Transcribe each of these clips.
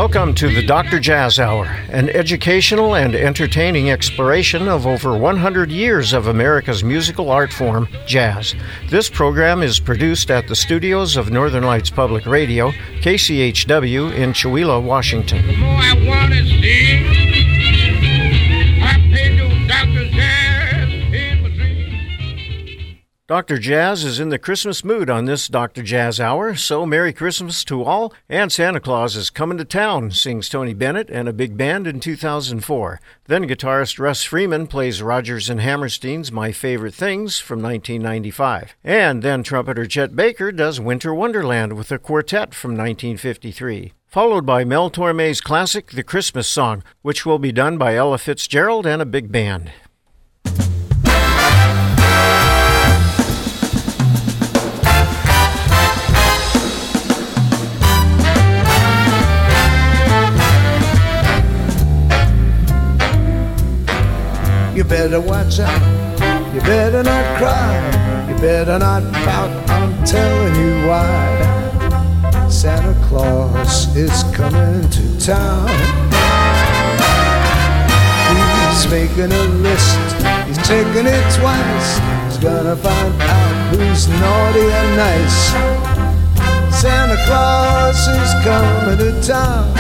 Welcome to the Dr. Jazz Hour, an educational and entertaining exploration of over 100 years of America's musical art form, jazz. This program is produced at the studios of Northern Lights Public Radio, KCHW in Chewelah, Washington. The more I want to see, I pay to Dr. Jazz in my dreams. Dr. Jazz is in the Christmas mood on this Dr. Jazz Hour, so Merry Christmas to all, and Santa Claus is coming to town, sings Tony Bennett and a big band in 2004. Then guitarist Russ Freeman plays Rodgers and Hammerstein's My Favorite Things from 1995. And then trumpeter Chet Baker does Winter Wonderland with a quartet from 1953. Followed by Mel Torme's classic The Christmas Song, which will be done by Ella Fitzgerald and a big band. You better watch out, you better not cry, you better not pout, I'm telling you why. Santa Claus is coming to town. He's making a list, he's checking it twice. He's gonna find out who's naughty and nice. Santa Claus is coming to town.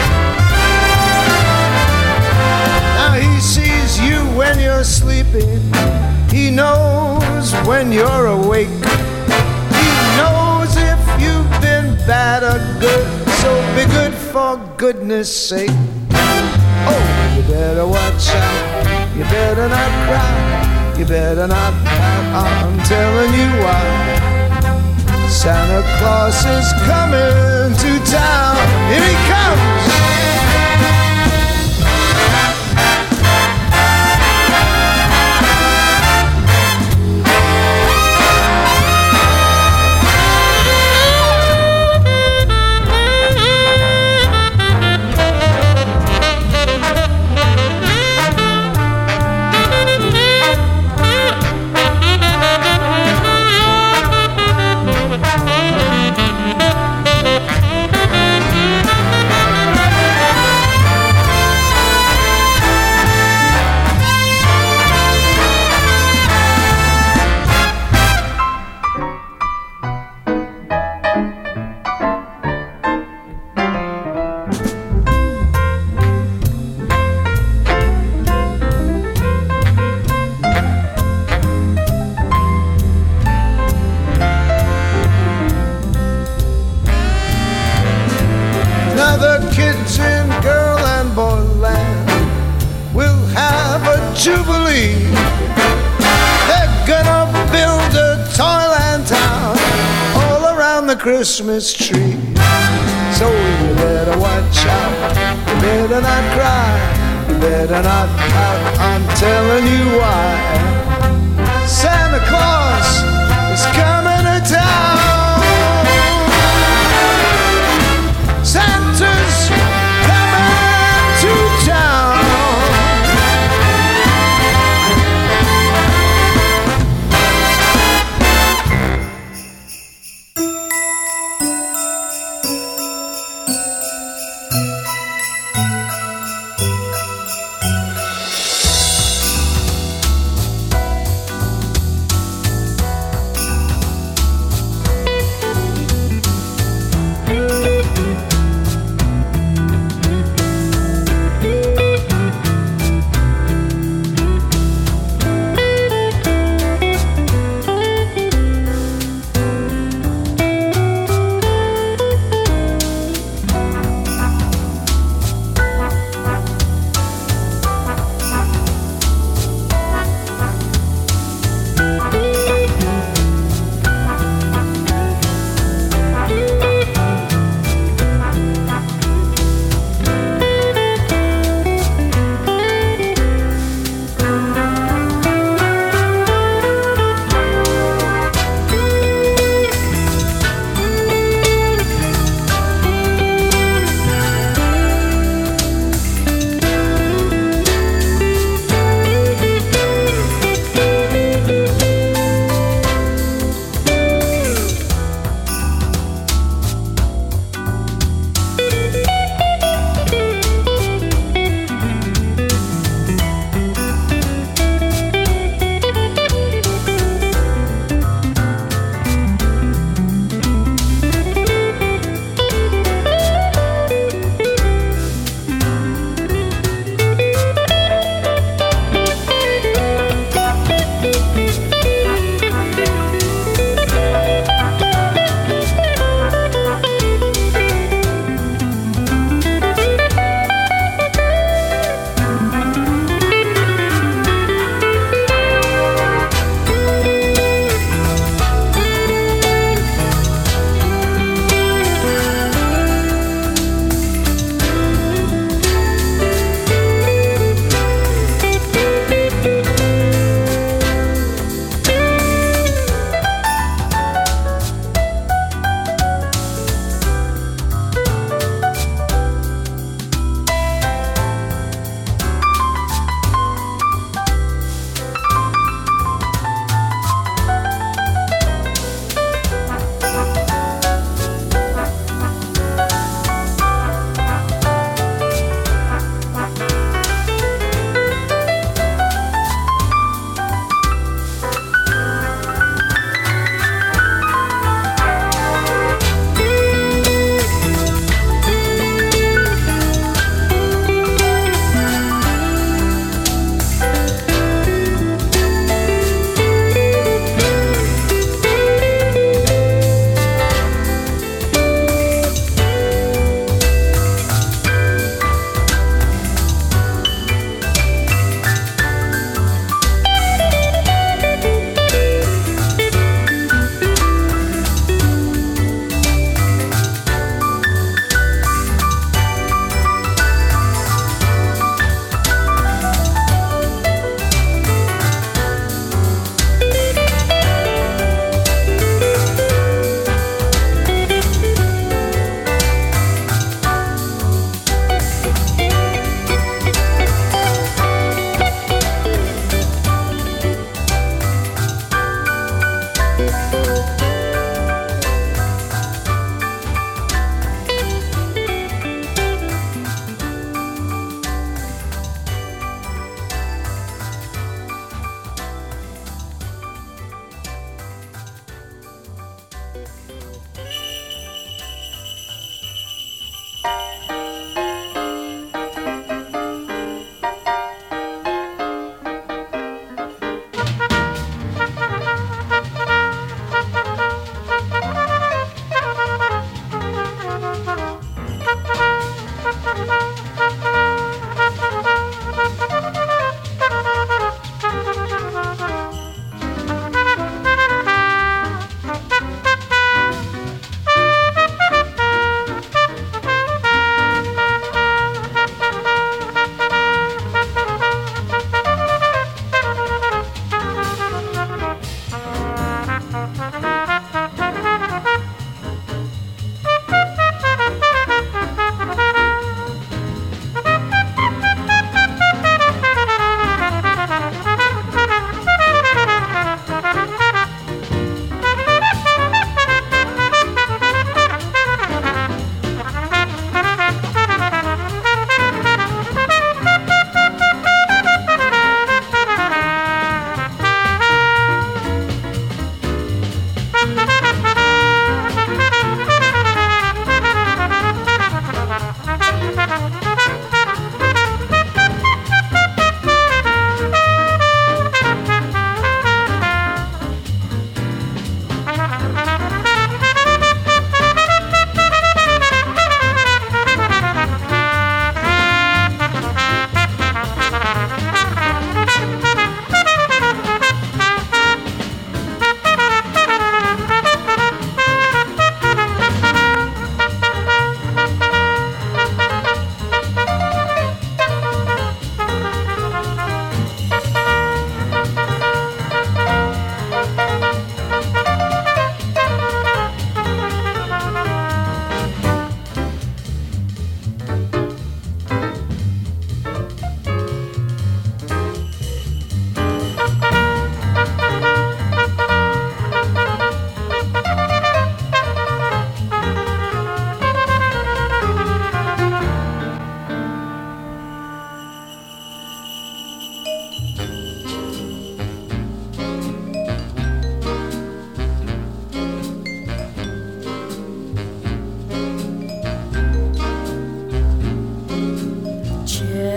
Now he sees you when you're sleeping, he knows when you're awake, he knows if you've been bad or good, so be good for goodness sake. Oh, you better watch out, you better not cry, you better not pout, I'm telling you why. Santa Claus is coming to town, here he comes. Christmas tree. So you better watch out, you better not cry, you better not pout, I'm telling you why. Santa Claus is coming to town. Santa's coming to town.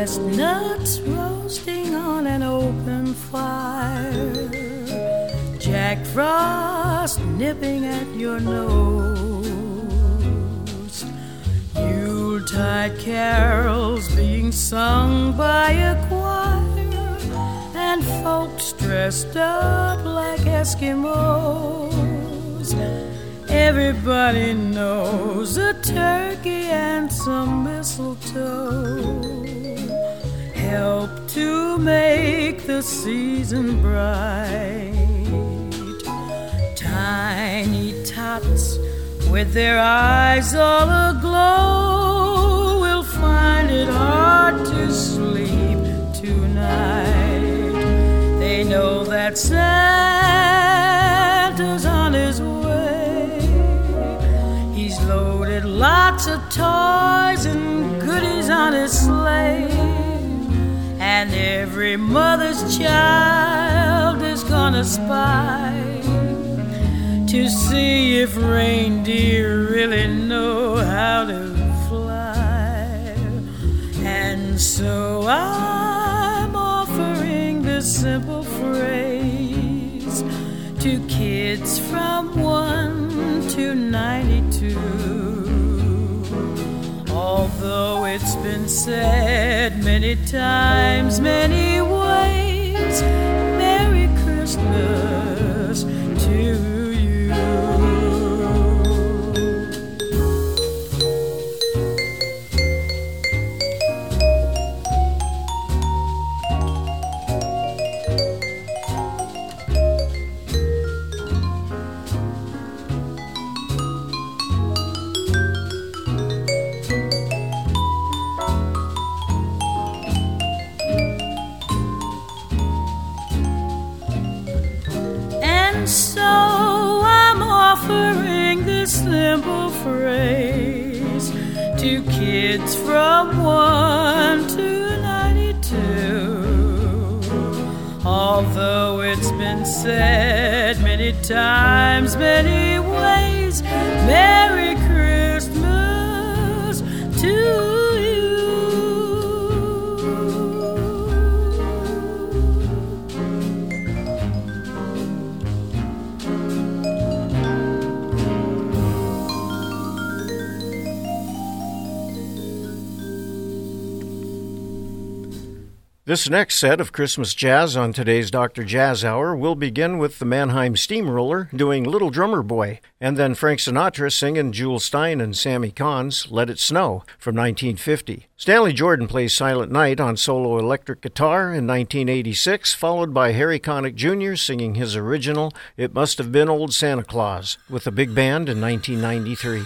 chestnuts roasting on an open fire, Jack Frost nipping at your nose, Yuletide carols being sung by a choir, and folks dressed up like Eskimos. Everybody knows a turkey and some mistletoe help to make the season bright. Tiny tots with their eyes all aglow will find it hard to sleep tonight. They know that Santa's on his way. He's loaded lots of toys and goodies on his sleigh, and every mother's child is gonna spy to see if reindeer really know how to fly. And so I'm offering this simple phrase to kids from 1 to 92. Although it's been said many times, many ways, Merry Christmas to you. Simple phrase to kids from 1 to 92. Although it's been said many times, many ways, Merry Christmas to you. This next set of Christmas jazz on today's Dr. Jazz Hour will begin with the Mannheim Steamroller doing Little Drummer Boy, and then Frank Sinatra singing Jewel Stein and Sammy Kahn's Let It Snow from 1950. Stanley Jordan plays Silent Night on solo electric guitar in 1986, followed by Harry Connick Jr. singing his original It Must Have Been Old Santa Claus with a big band in 1993.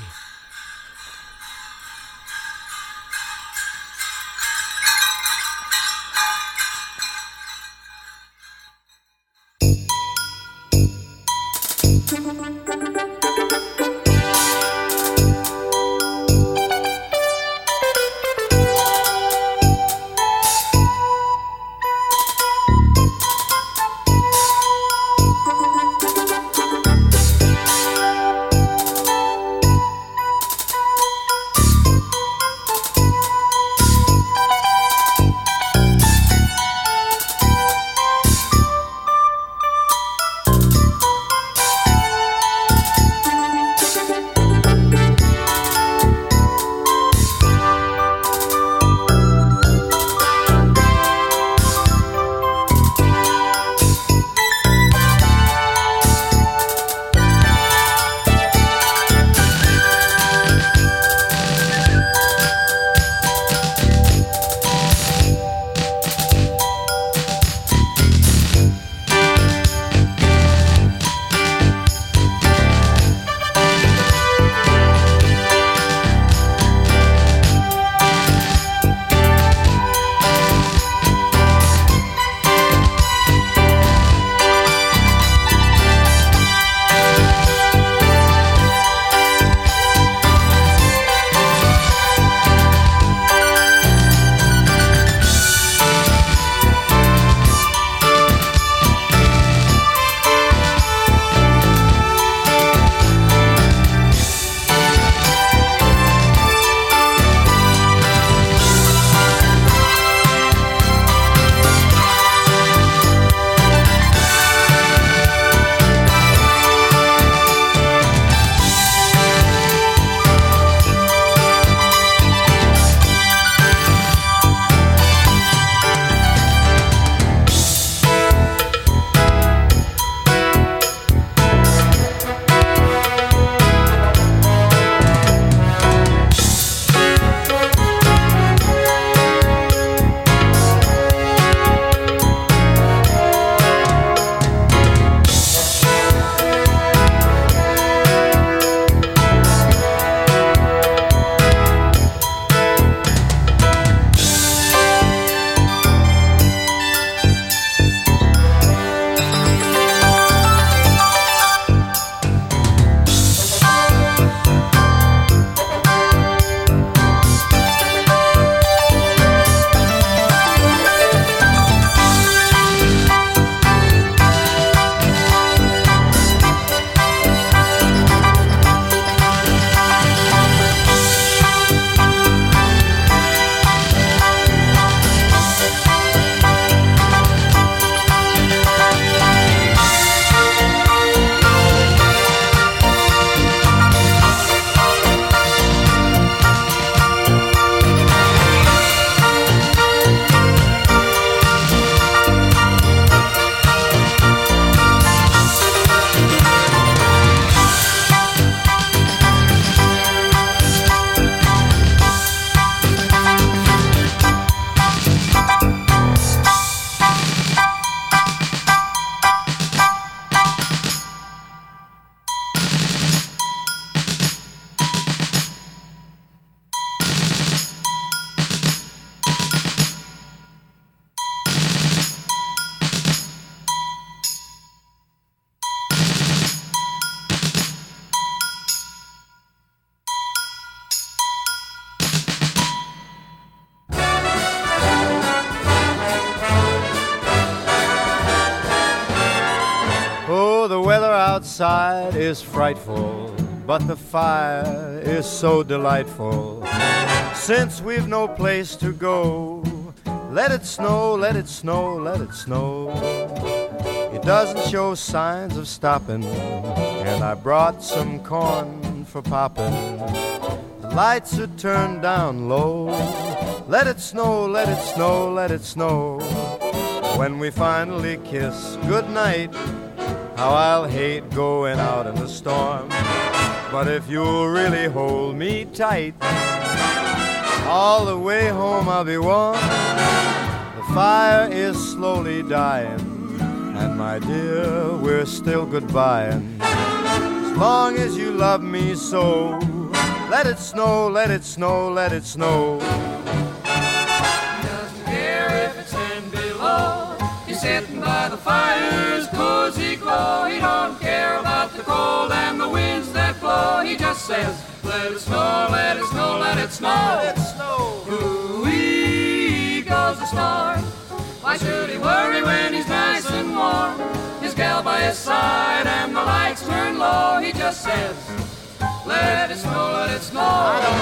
outside is frightful, but the fire is so delightful. Since we've no place to go, let it snow, let it snow, let it snow. It doesn't show signs of stopping, and I brought some corn for popping. The lights are turned down low. Let it snow, let it snow, let it snow. When we finally kiss goodnight, how I'll hate going out in the storm. But if you'll really hold me tight, all the way home I'll be warm. The fire is slowly dying, and my dear, we're still goodbying. As long as you love me so, let it snow, let it snow, let it snow. He doesn't care if it's 10 below. He's sitting by the fire's cozy glow. He don't care about the cold and the winds that blow. He just says, let it snow, let it snow, let it snow. Let it snow. Ooh-wee goes the star. Why should he worry when he's nice and warm? His gal by his side and the lights turn low. He just says, let it snow, let it snow. I don't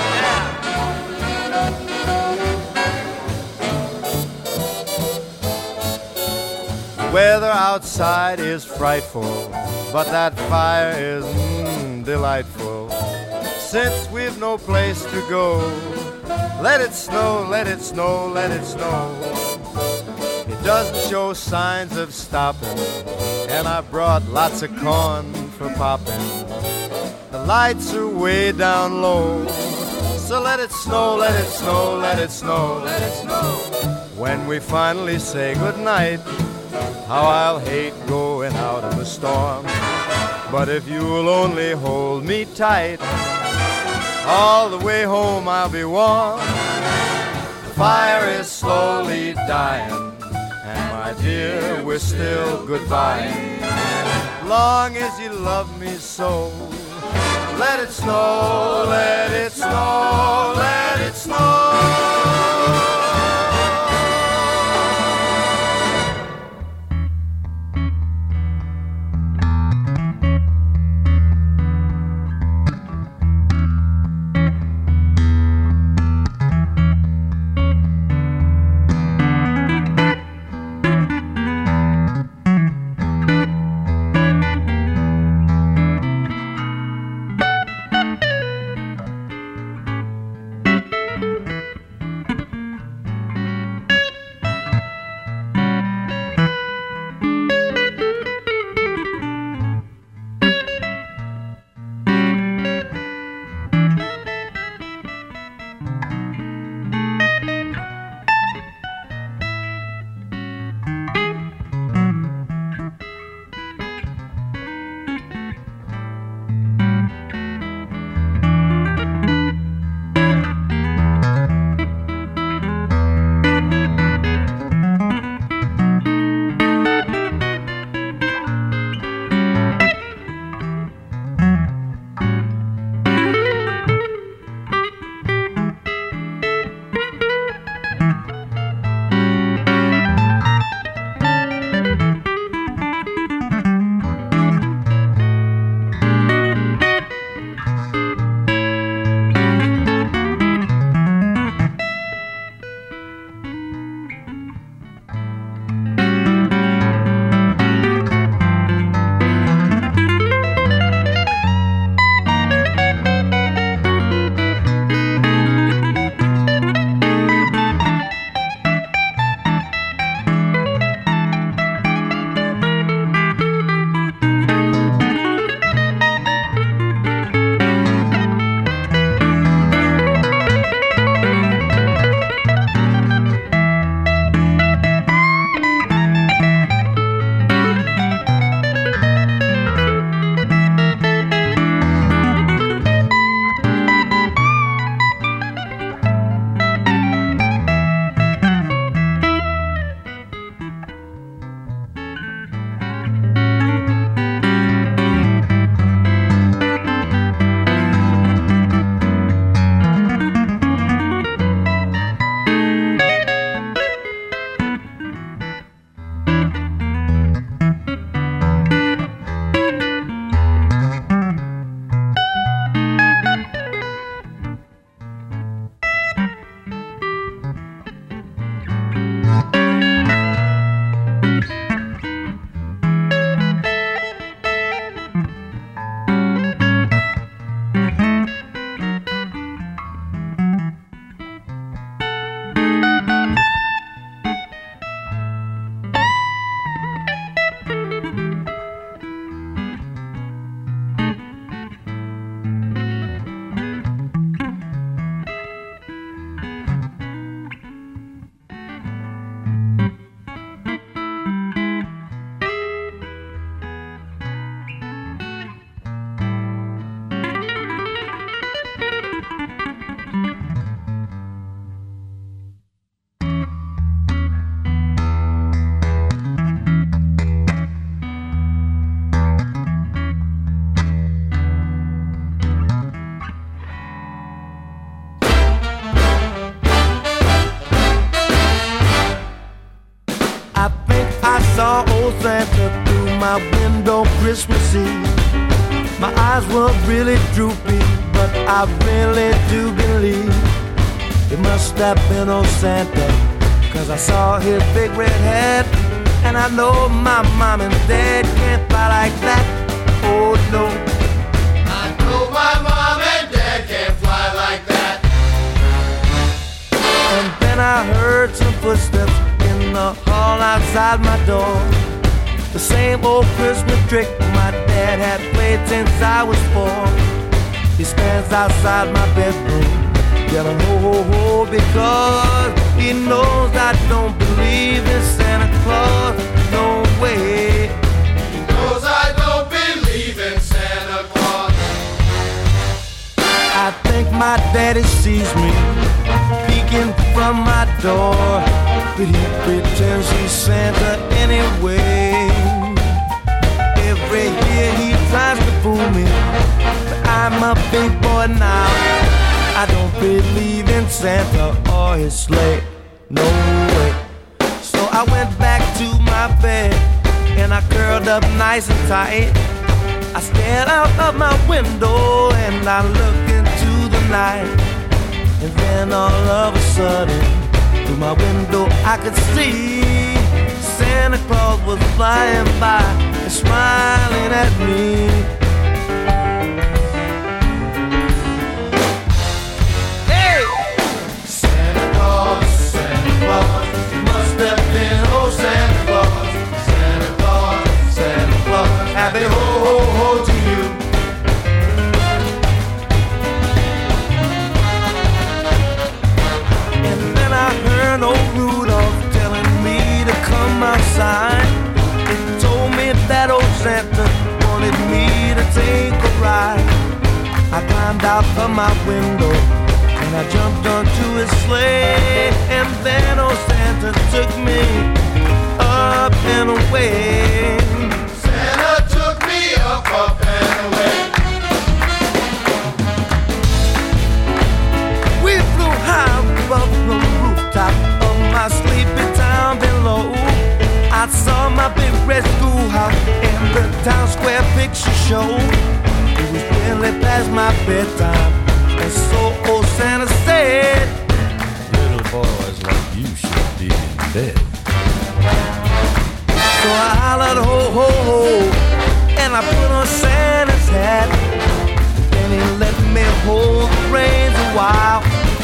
care. The weather outside is frightful, but that fire is delightful. Since we've no place to go, let it snow, let it snow, let it snow. It doesn't show signs of stopping, and I brought lots of corn for popping. The lights are way down low, so let it snow, let it snow, let it snow, let it snow. When we finally say goodnight, how I'll hate going out in the storm. But if you'll only hold me tight, all the way home I'll be warm. The fire is slowly dying, and my dear, we're still goodbying. Long as you love me so, let it snow, let it snow, let it snow. I think I saw old Santa through my window Christmas Eve. My eyes were really droopy, but I really do believe it must have been old Santa, 'cause I saw his big red hat. And I know my mom and dad can't fly like that. Oh no, I know my mom and dad can't fly like that. And then I heard some footsteps in the hall outside my door. The same old Christmas trick my dad had played since I was 4. He stands outside my bedroom yelling ho ho ho, because he knows I don't believe in Santa Claus. No way. He knows I don't believe in Santa Claus. I think my daddy sees me peeking from my door, but he pretends he's Santa anyway. Every year he tries to fool me, but I'm a big boy now. I don't believe in Santa or his sleigh, no way. So I went back to my bed and I curled up nice and tight. I stared out of my window and I looked into the night. And then all of a sudden, through my window I could see Santa Claus was flying by and smiling at me. Hey! Santa Claus, Santa Claus, it must have been old Santa Claus. Santa Claus, Santa Claus, happy ho ho ho to you. And then I heard old Rudolph telling me to come outside. He told me that old Santa wanted me to take a ride. I climbed out of my window and I jumped onto his sleigh. And then old Santa took me up and away. Santa took me up and away. We flew high above the rooftop of my sleepy town below. I saw my big red schoolhouse in the town square picture show. It was really past my bedtime, and so old Santa said, Little boys like you should be in bed. so I hollered ho ho ho, and I put on Santa's hat. Then he let me hold the reins a while.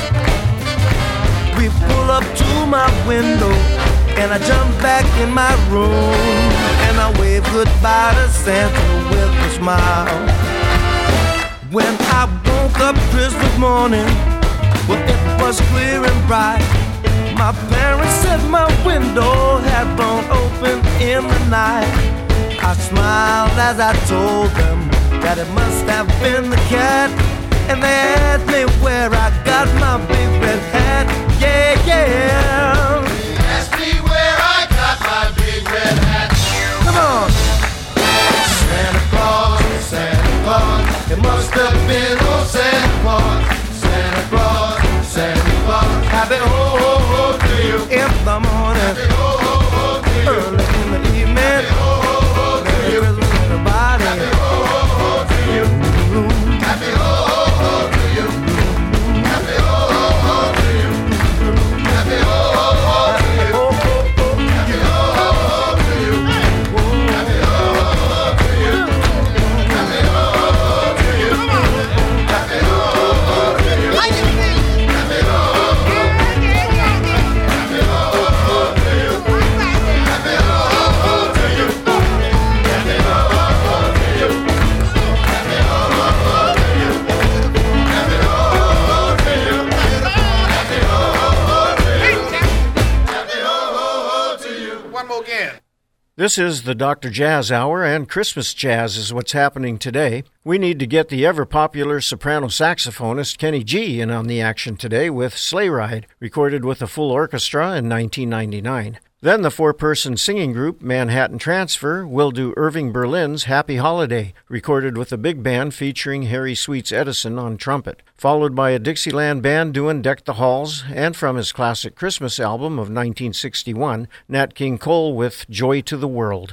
We pull up to my window and I jump back in my room and I wave goodbye to Santa with a smile. When I woke up Christmas morning, well, it was clear and bright. My parents said my window had blown open in the night. I smiled as I told them that it must have been the cat. And they asked me where I got my big red hat. Yeah, yeah. He asked me where I got my big red hat. Come on. Santa Claus, Santa Claus, it must have been old Santa Claus. Santa Claus, Santa Claus, happy ho ho ho to you. In the morning, Happy ho ho ho to you. early in the evening, Happy ho ho ho to Merry you. Christmas, everybody. Happy ho ho ho to you. Happy ho ho ho to you. Happy ho ho ho to you. Happy ho ho ho to you. Oh, oh, oh. Happy ho ho ho to you. Happy ho ho ho to you. Happy ho ho ho to you. Happy ho ho ho to you. Happy ho ho ho to you. Happy ho ho ho to you. Happy ho ho ho to you. Happy ho ho ho to you. Happy ho ho ho to you. Happy ho ho ho to you. Happy ho ho ho to you. Happy ho ho ho to you. One more again. This is the Dr. Jazz Hour, and Christmas jazz is what's happening today. We need to get the ever-popular soprano saxophonist Kenny G in on the action today with Sleigh Ride, recorded with a full orchestra in 1999. Then the four-person singing group Manhattan Transfer will do Irving Berlin's Happy Holiday, recorded with a big band featuring Harry Sweets Edison on trumpet, followed by a Dixieland band doing Deck the Halls, and from his classic Christmas album of 1961, Nat King Cole with Joy to the World.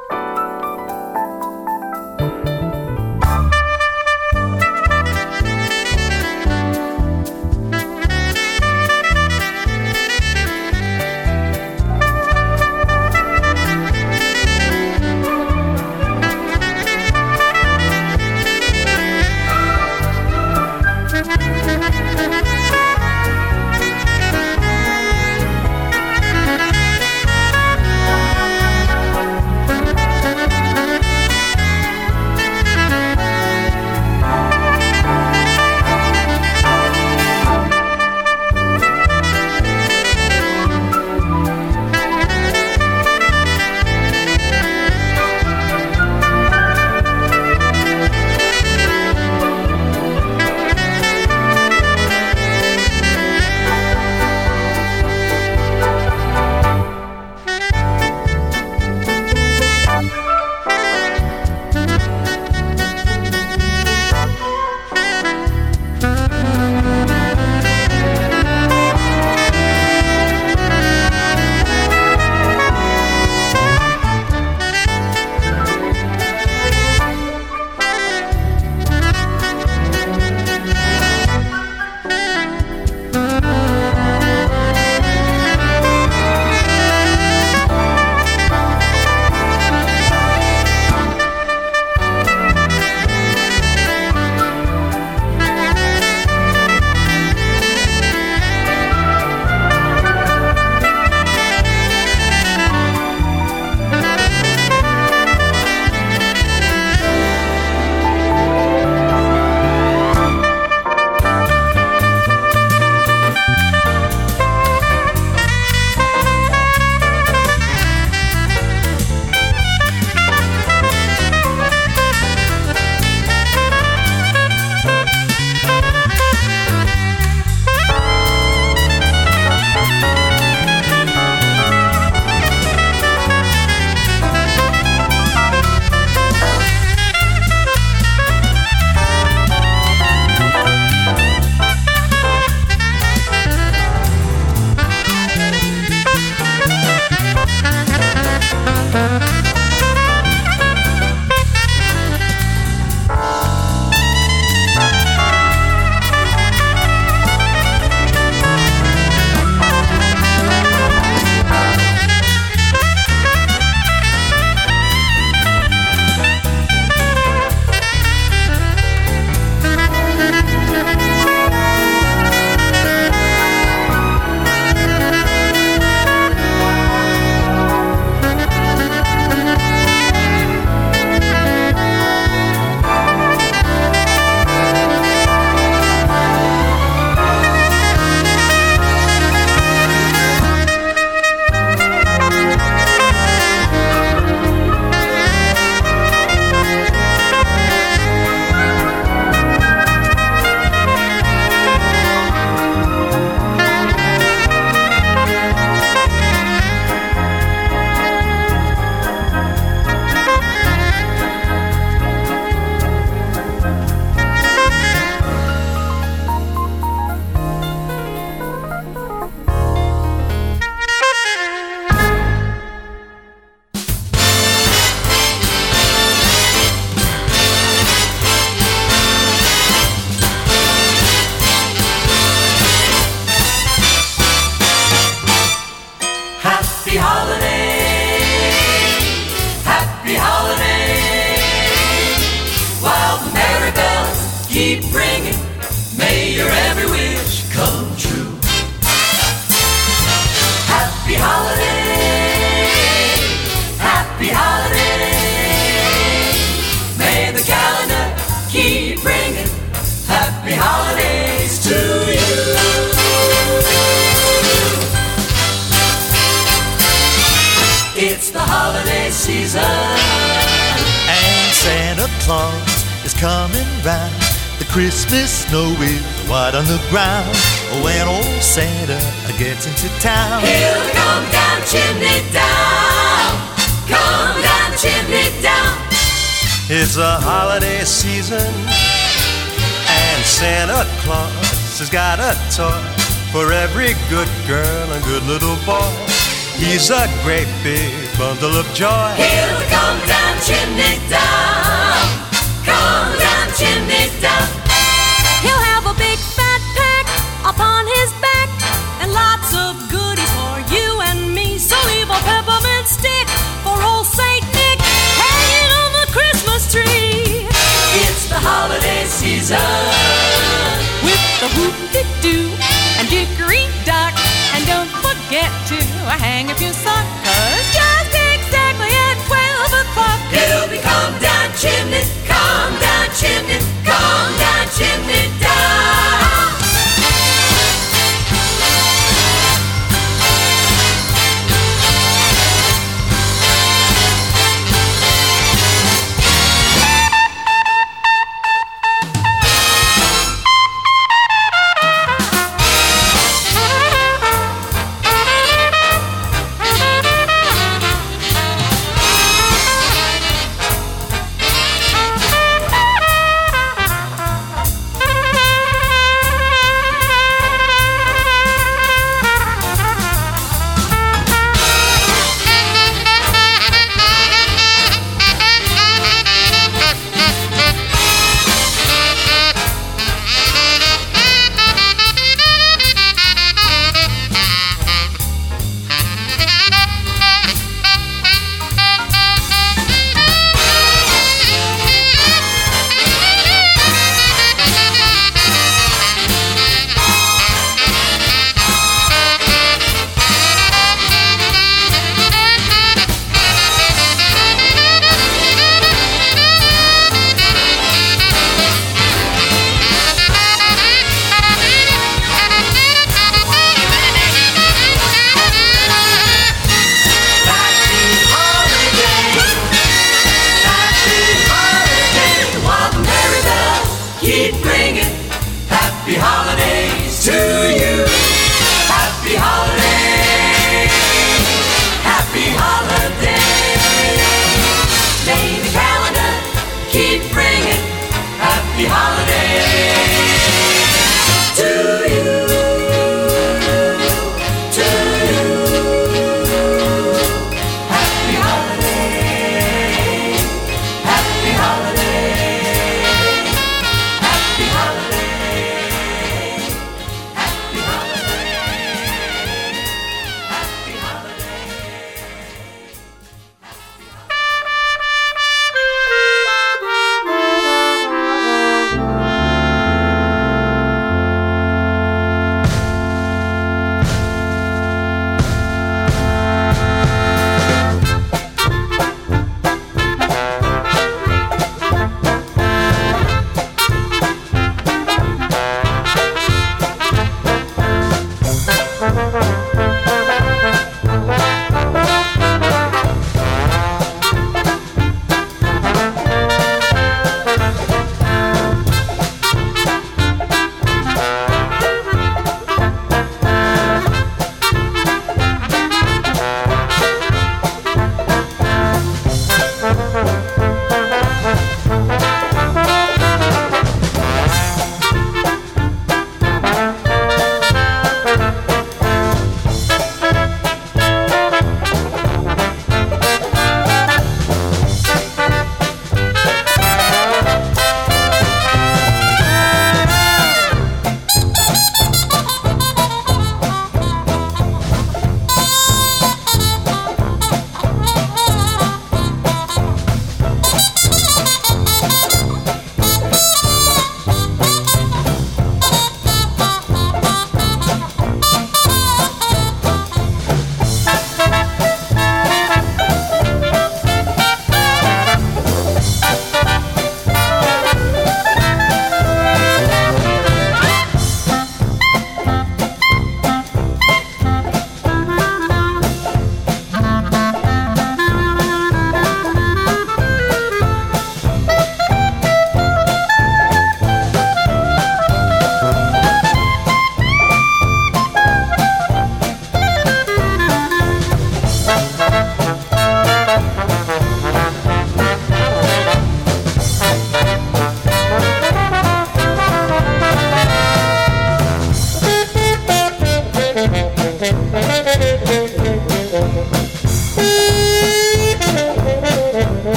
keep ringing. May your every wish come true. Happy holiday, happy holiday. May the calendar keep ringing. Happy holidays to you. It's the holiday season, and Santa Claus is coming round. The Christmas snow is white on the ground. When old Santa gets into town, he'll come down chimney It's a holiday season, and Santa Claus has got a toy for every good girl and good little boy. He's a great big bundle of joy. Here we come down chimney down, come down chimney down. He'll have a big fat pack upon his back and lots of goodies for you and me. So leave a peppermint stick for old Saint Nick hanging on the Christmas tree. It's the holiday season With the whoop-de-doo and dickory-dock. And don't forget to hang up your sock, 'cause just exactly at 12 o'clock he'll be come down chimney, come down chimney, come down chimney down.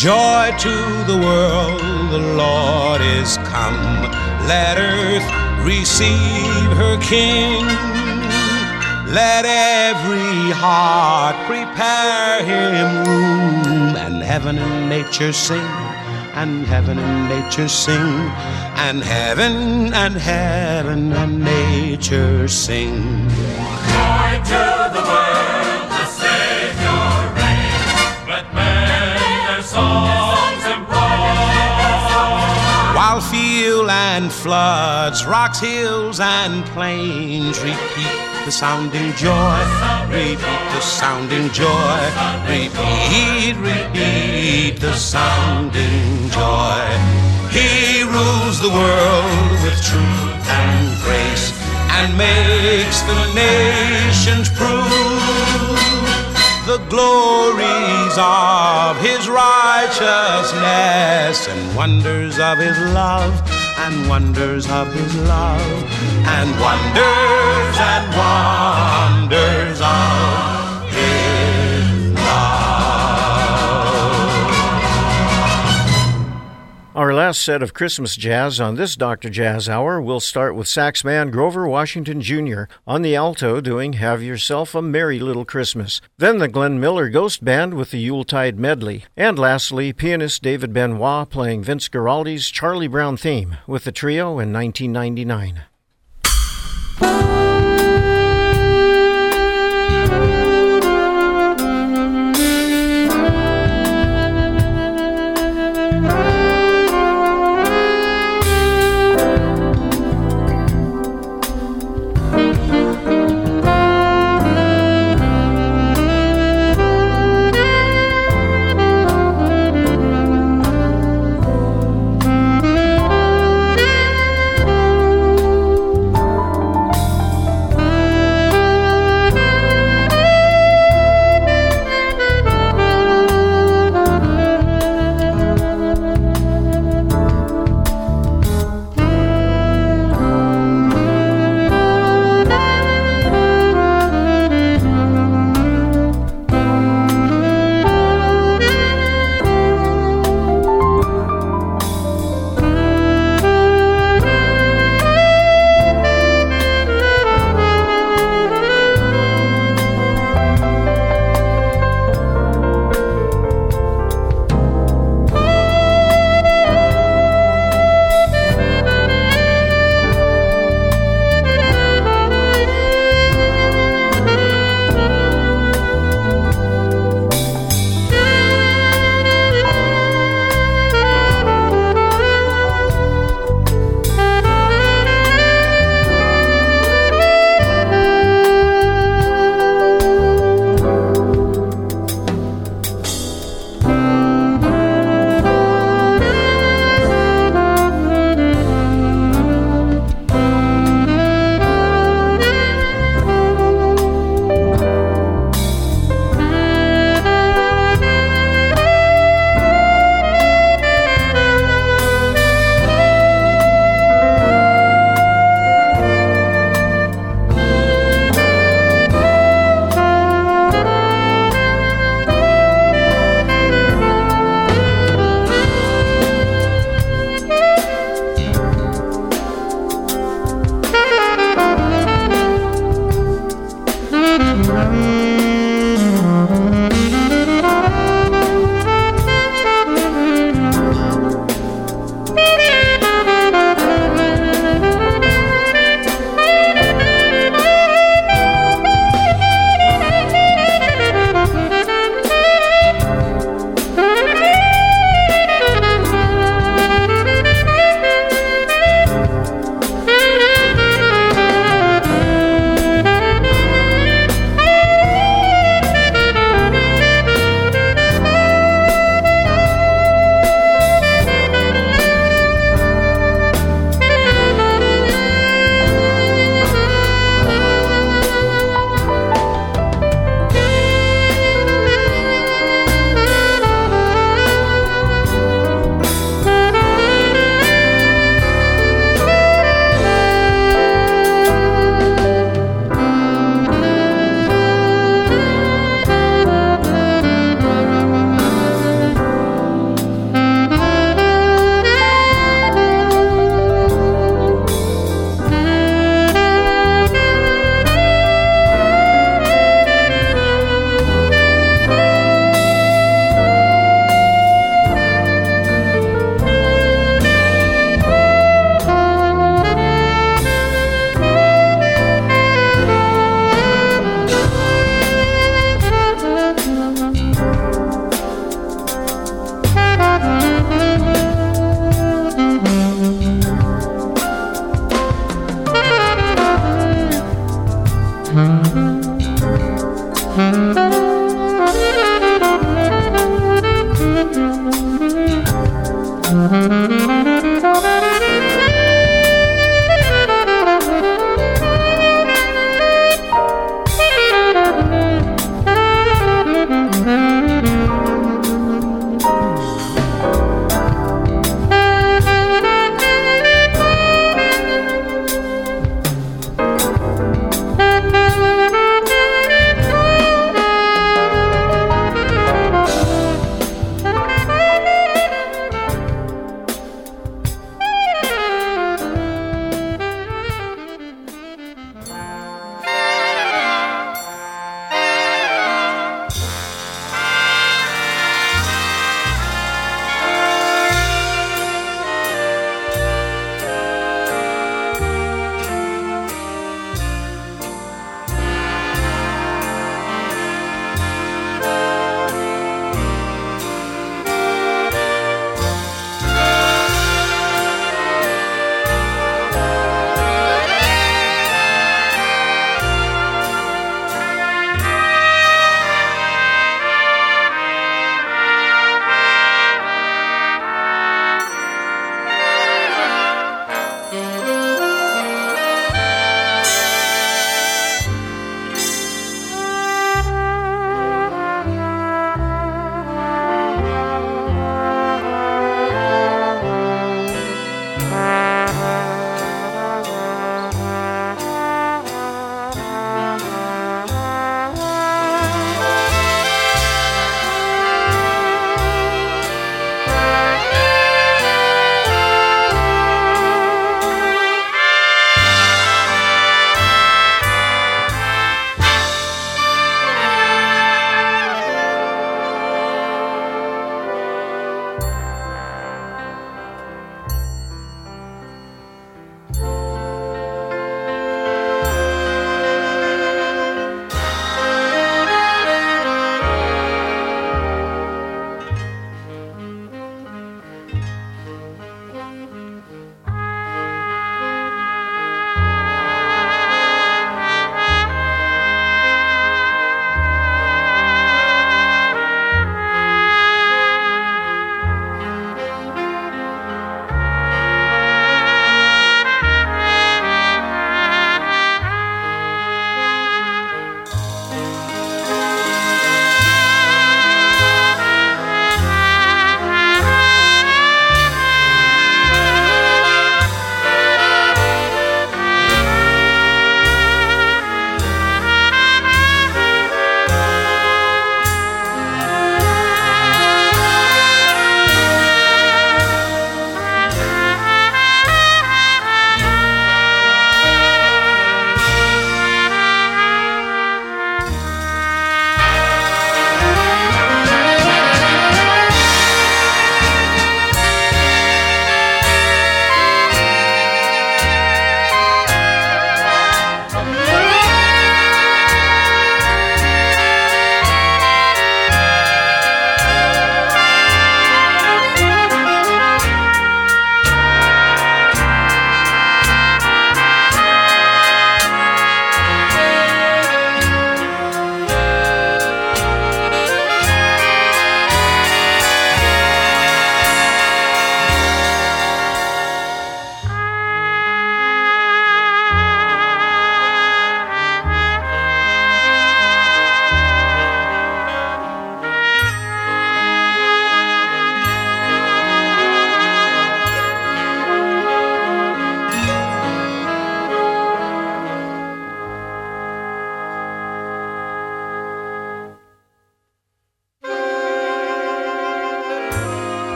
Joy to the world, the Lord is come. Let earth receive her King. Let every heart prepare him room. And heaven and nature sing, and heaven and nature sing, and heaven and heaven and nature sing. Joy to the world, the Savior reigns. Let men their songs employ. While field and floods, rocks, hills, and plains repeat the sounding joy, repeat the sounding joy, repeat, repeat the sounding joy. He rules the world with truth and grace, and makes the nations prove the glories of his righteousness, and wonders of his love, and wonders of his love, and wonders of his love. Our last set of Christmas jazz on this Dr. Jazz Hour will start with saxman Grover Washington Jr. on the alto doing Have Yourself a Merry Little Christmas. Then the Glenn Miller Ghost Band with the Yuletide Medley. And lastly, pianist David Benoit playing Vince Guaraldi's Charlie Brown theme with the trio in 1999.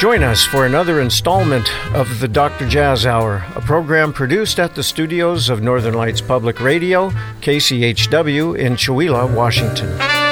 Join us for another installment of the Dr. Jazz Hour, a program produced at the studios of Northern Lights Public Radio, KCHW in Chewelah, Washington.